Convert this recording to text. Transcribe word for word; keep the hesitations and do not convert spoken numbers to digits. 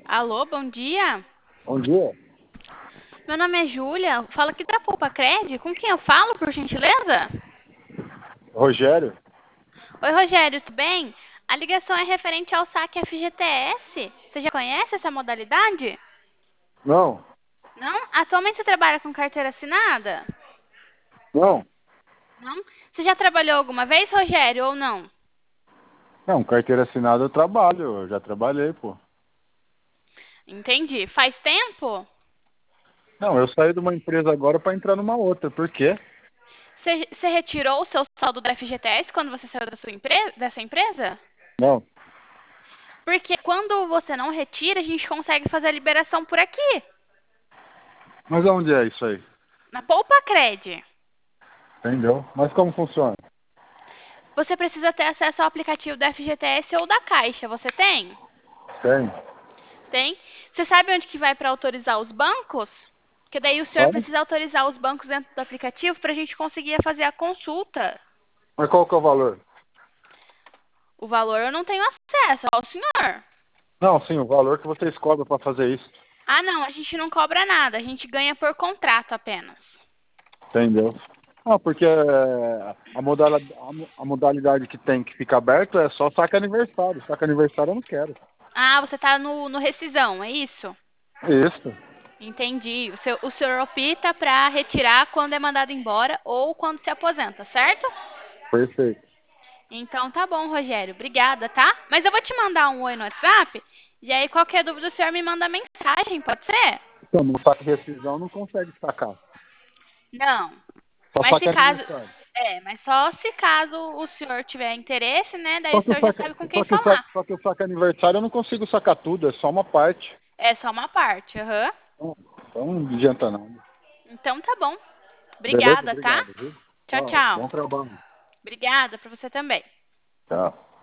Alô, bom dia. Bom dia. Meu nome é Júlia. Fala aqui da Poupa Cred. Com quem eu falo, por gentileza? Rogério? Oi, Rogério, tudo bem? A ligação é referente ao saque F G T S. Você já conhece essa modalidade? Não, Não? Atualmente você trabalha com carteira assinada? não. Não? Você já trabalhou alguma vez, Rogério, ou não? Não, carteira assinada eu trabalho, eu já trabalhei, pô. Entendi. Faz tempo? Não, eu saí de uma empresa agora para entrar numa outra. Por quê? Você, você retirou o seu saldo do F G T S quando você saiu da sua empresa, dessa empresa? Não. Porque quando você não retira, a gente consegue fazer a liberação por aqui, Mas aonde é isso aí? na Poupa Cred. Entendeu? Mas como funciona? Você precisa ter acesso ao aplicativo da F G T S ou da Caixa. Você tem? Tem. Tem? Você sabe onde que vai para autorizar os bancos? Porque daí o senhor Hã? precisa autorizar os bancos dentro do aplicativo para a gente conseguir fazer a consulta. Mas qual que é o valor? O valor eu não tenho acesso, ao senhor. Não, sim, o valor que vocês cobram para fazer isso. Ah, não, a gente não cobra nada, a gente ganha por contrato apenas. Entendeu? Ah, porque é, a modalidade, a mo- a modalidade que tem que fica aberto é só saque aniversário. Saque aniversário eu não quero. Ah, você está no, no rescisão, é isso? Isso. Entendi. O, seu, o senhor opta para retirar quando é mandado embora ou quando se aposenta, certo? Perfeito. Então tá bom, Rogério. Obrigada, tá? Mas eu vou te mandar um oi no WhatsApp. E aí, qualquer dúvida, o senhor me manda mensagem, pode ser? Então, no saque de rescisão não consegue sacar. Não. Só Mas se saque caso. aniversário. É, mas só se caso o senhor tiver interesse, né? Daí Só o que o senhor já saque, sabe com quem só que o saque, falar. só que o saque aniversário eu não consigo sacar tudo, é só uma parte. É só uma parte, aham. Então, então não adianta nada. Então tá bom. Beleza? Obrigada, tá? Obrigado, viu? Tchau, Tchau. tchau. Bom trabalho. Obrigada pra você também. Tchau.